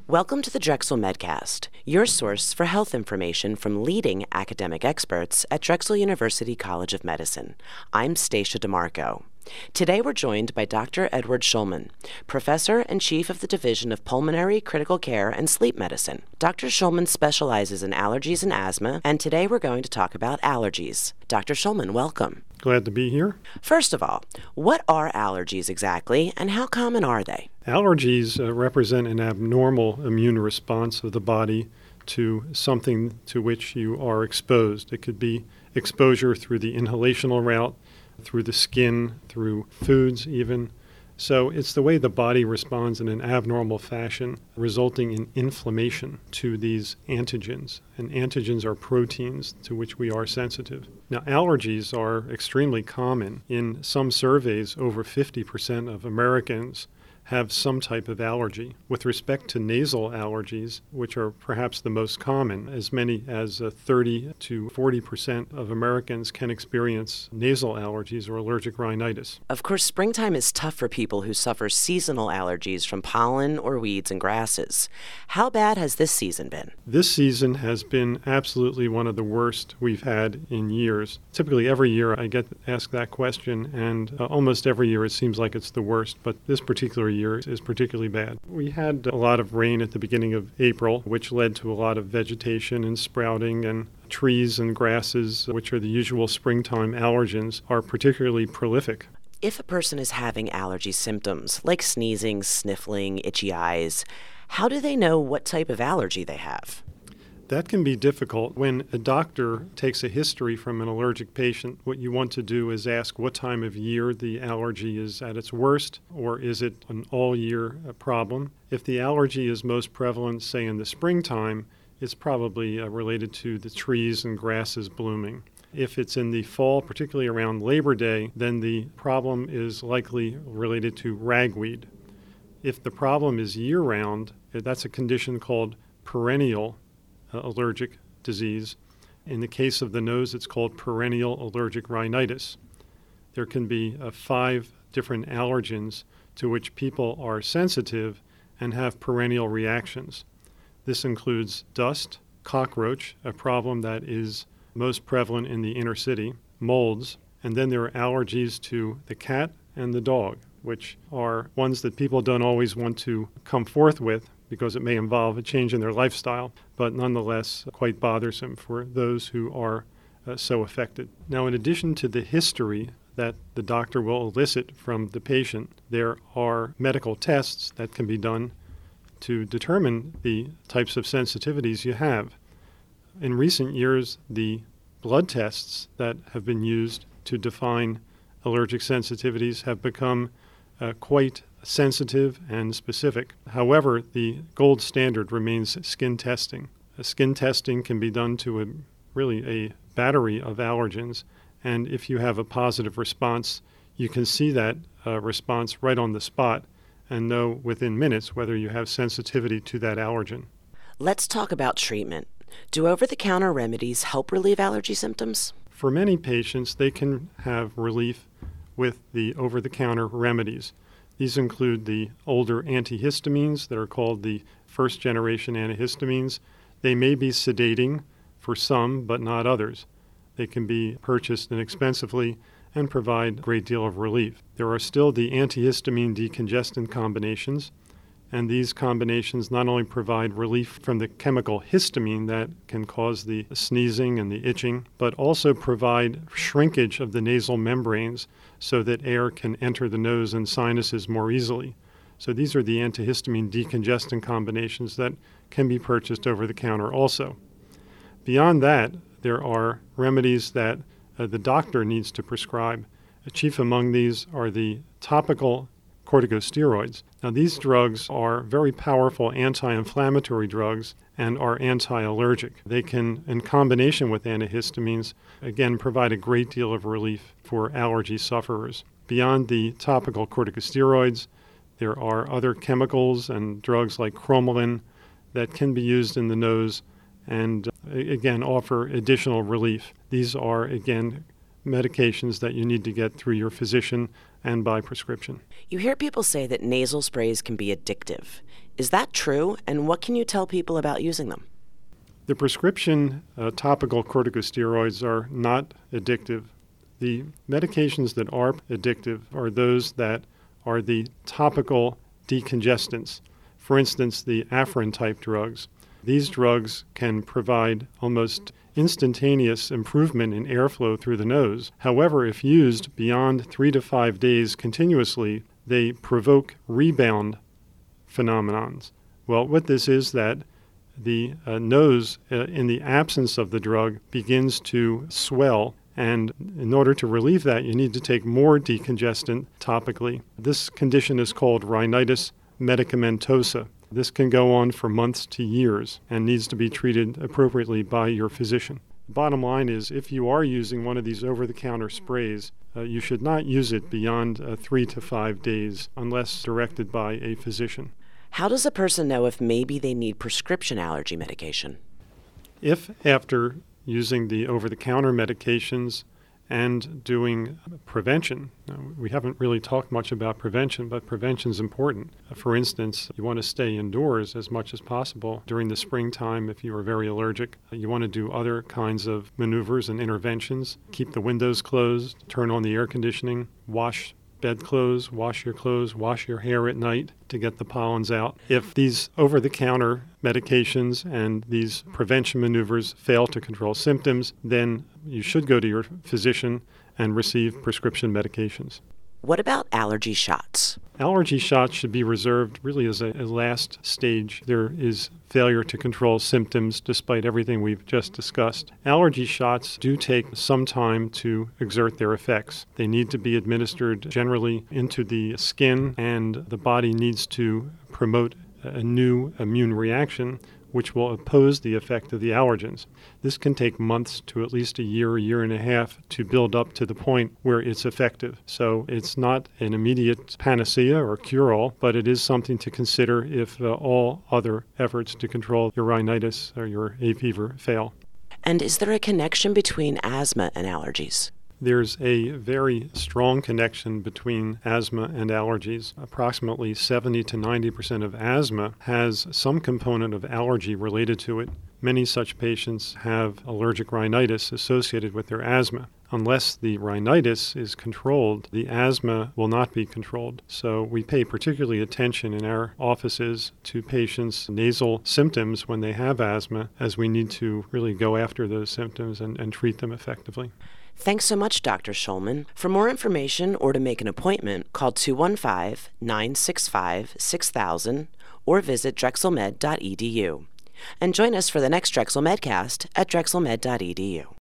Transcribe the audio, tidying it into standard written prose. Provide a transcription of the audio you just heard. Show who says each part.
Speaker 1: Welcome to the Drexel Medcast, your source for health information from leading academic experts at Drexel University College of Medicine. I'm Stacia DeMarco. Today we're joined by Dr. Edward Shulman, Professor and Chief of the Division of Pulmonary, Critical Care, and Sleep Medicine. Dr. Shulman specializes in allergies and asthma, and today we're going to talk about allergies. Dr. Shulman, welcome.
Speaker 2: Glad to be here.
Speaker 1: First of all, what are allergies exactly, and how common are they?
Speaker 2: Allergies represent an abnormal immune response of the body to something to which you are exposed. It could be exposure through the inhalational route, through the skin, through foods even. So it's the way the body responds in an abnormal fashion, resulting in inflammation to these antigens. And antigens are proteins to which we are sensitive. Now, allergies are extremely common. In some surveys, over 50% of Americans have some type of allergy. With respect to nasal allergies, which are perhaps the most common, as many as 30 to 40% of Americans can experience nasal allergies or allergic rhinitis.
Speaker 1: Of course, springtime is tough for people who suffer seasonal allergies from pollen or weeds and grasses. How bad has this season been?
Speaker 2: This season has been absolutely one of the worst we've had in years. Typically every year I get asked that question, and almost every year it seems like it's the worst, but this particular year is particularly bad. We had a lot of rain at the beginning of April, which led to a lot of vegetation and sprouting, and trees and grasses, which are the usual springtime allergens, are particularly prolific.
Speaker 1: If a person is having allergy symptoms like sneezing, sniffling, itchy eyes, how do they know what type of allergy they have?
Speaker 2: That can be difficult. When a doctor takes a history from an allergic patient, what you want to do is ask what time of year the allergy is at its worst, or is it an all-year problem? If the allergy is most prevalent, say in the springtime, it's probably related to the trees and grasses blooming. If it's in the fall, particularly around Labor Day, then the problem is likely related to ragweed. If the problem is year-round, that's a condition called perennial allergic disease. In the case of the nose, it's called perennial allergic rhinitis. There can be 5 different allergens to which people are sensitive and have perennial reactions. This includes dust, cockroach, a problem that is most prevalent in the inner city, molds, and then there are allergies to the cat and the dog, which are ones that people don't always want to come forth with because it may involve a change in their lifestyle, but nonetheless quite bothersome for those who are so affected. Now, in addition to the history that the doctor will elicit from the patient, there are medical tests that can be done to determine the types of sensitivities you have. In recent years, the blood tests that have been used to define allergic sensitivities have become quite sensitive and specific. However, the gold standard remains skin testing. Skin testing can be done to really a battery of allergens, and if you have a positive response, you can see that response right on the spot and know within minutes whether you have sensitivity to that allergen.
Speaker 1: Let's talk about treatment. Do over-the-counter remedies help relieve allergy symptoms?
Speaker 2: For many patients, they can have relief with the over-the-counter remedies. These include the older antihistamines that are called the first-generation antihistamines. They may be sedating for some, but not others. They can be purchased inexpensively and provide a great deal of relief. There are still the antihistamine decongestant combinations, and these combinations not only provide relief from the chemical histamine that can cause the sneezing and the itching, but also provide shrinkage of the nasal membranes so that air can enter the nose and sinuses more easily. So these are the antihistamine decongestant combinations that can be purchased over the counter also. Beyond that, there are remedies that the doctor needs to prescribe. Chief among these are the topical corticosteroids. Now, these drugs are very powerful anti-inflammatory drugs and are anti-allergic. They can, in combination with antihistamines, again, provide a great deal of relief for allergy sufferers. Beyond the topical corticosteroids, there are other chemicals and drugs like cromolyn that can be used in the nose and, again, offer additional relief. These are, again, medications that you need to get through your physician and by prescription.
Speaker 1: You hear people say that nasal sprays can be addictive. Is that true, and what can you tell people about using them?
Speaker 2: The prescription topical corticosteroids are not addictive. The medications that are addictive are those that are the topical decongestants. For instance, the Afrin-type drugs. These drugs can provide almost instantaneous improvement in airflow through the nose. However, if used beyond 3 to 5 days continuously, they provoke rebound phenomenons. Well, what this is that the nose, in the absence of the drug, begins to swell. And in order to relieve that, you need to take more decongestant topically. This condition is called rhinitis medicamentosa. This can go on for months to years and needs to be treated appropriately by your physician. The bottom line is, if you are using one of these over-the-counter sprays, you should not use it beyond 3 to 5 days unless directed by a physician.
Speaker 1: How does a person know if maybe they need prescription allergy medication?
Speaker 2: If after using the over-the-counter medications and doing prevention. We haven't really talked much about prevention, but prevention is important. For instance, you want to stay indoors as much as possible during the springtime if you are very allergic. You want to do other kinds of maneuvers and interventions. Keep the windows closed, turn on the air conditioning, wash bedclothes, wash your hair at night to get the pollens out. If these over-the-counter medications and these prevention maneuvers fail to control symptoms, then you should go to your physician and receive prescription medications.
Speaker 1: What about allergy shots?
Speaker 2: Allergy shots should be reserved really as a last stage. There is failure to control symptoms despite everything we've just discussed. Allergy shots do take some time to exert their effects. They need to be administered generally into the skin, and the body needs to promote a new immune reaction which will oppose the effect of the allergens. This can take months to at least a year and a half to build up to the point where it's effective. So it's not an immediate panacea or cure-all, but it is something to consider if all other efforts to control your rhinitis or your hay fever fail.
Speaker 1: And is there a connection between asthma and allergies?
Speaker 2: There's a very strong connection between asthma and allergies. Approximately 70 to 90% of asthma has some component of allergy related to it. Many such patients have allergic rhinitis associated with their asthma. Unless the rhinitis is controlled, the asthma will not be controlled. So we pay particularly attention in our offices to patients' nasal symptoms when they have asthma, as we need to really go after those symptoms and treat them effectively.
Speaker 1: Thanks so much, Dr. Shulman. For more information or to make an appointment, call 215-965-6000 or visit drexelmed.edu. And join us for the next Drexel Medcast at drexelmed.edu.